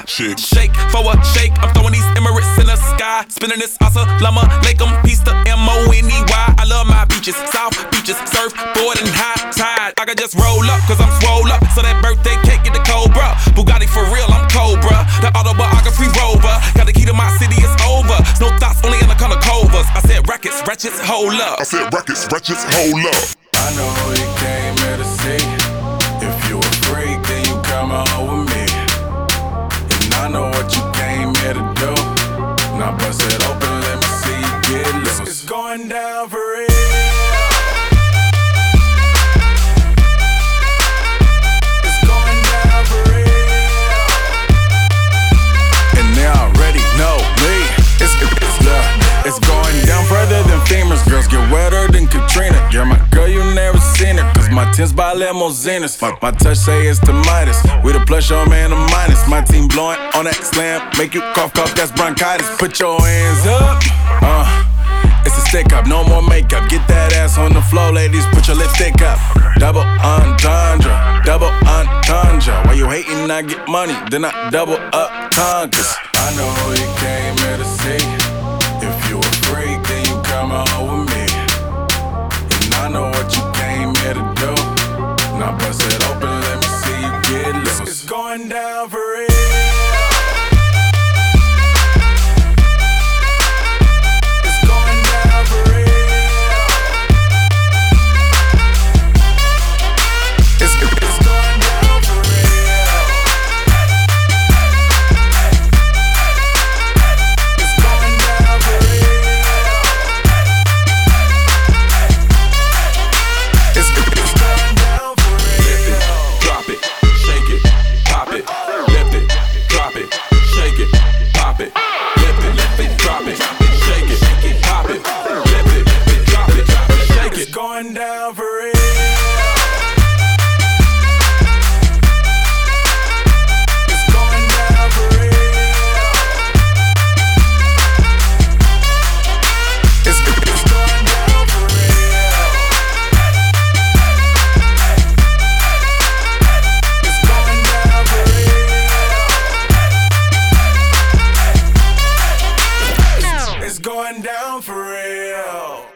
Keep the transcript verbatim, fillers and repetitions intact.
my shit. Shake for a shake, I'm throwing these Emirates in the sky. Spinning this Assalamu alaikum, peace to M O N E Y. I love my beaches, south beaches, surfboard and high tide. I can just roll up, cause I'm swole up, so that birthday cake get the Cobra. Bugatti for real, I'm Cobra. The autobiography rover, got the key to my city, it's over. No thoughts, only in the color covers. I said rackets, wretches, hold up. I said rackets, wretches, hold up. I know who you came here to see. If you a freak, then you come on with me. And I know what you came here to do. Now bust it open, let me see you get loose. It's going down for real. It's going down for real. And they already know me. It's, it's, uh, it's going down further than femurs. Girls get wetter than Katrina. You're my girl, you never seen it. Cause my tins by limousines. My, my touch say it's the Midas. We the plus, your man, a minus. My team blowing on that slam. Make you cough, cough, that's bronchitis. Put your hands up. Uh, it's a stick up, no more makeup. Get that ass on the floor, ladies. Put your lipstick up. Double entendre, double entendre. Why you hating? I get money, then I double up conquers. I know who you came here to see. If you a freak, then you come on with me. And I know what you came here to do. Now bust it open, let me see you get loose. It's going down for real. It's going down for real. It's, it's going down for real. It's going down for real. It's, it's going down for real. Drop it, shake it, pop it, lift it, drop it, shake it, pop it, lift it, lift it, drop it, shake it, pop it, lift it, drop it, shake It's it. going down for real. It's going down for real. It's, it's going down for real. It's going down for real. It's going down for real.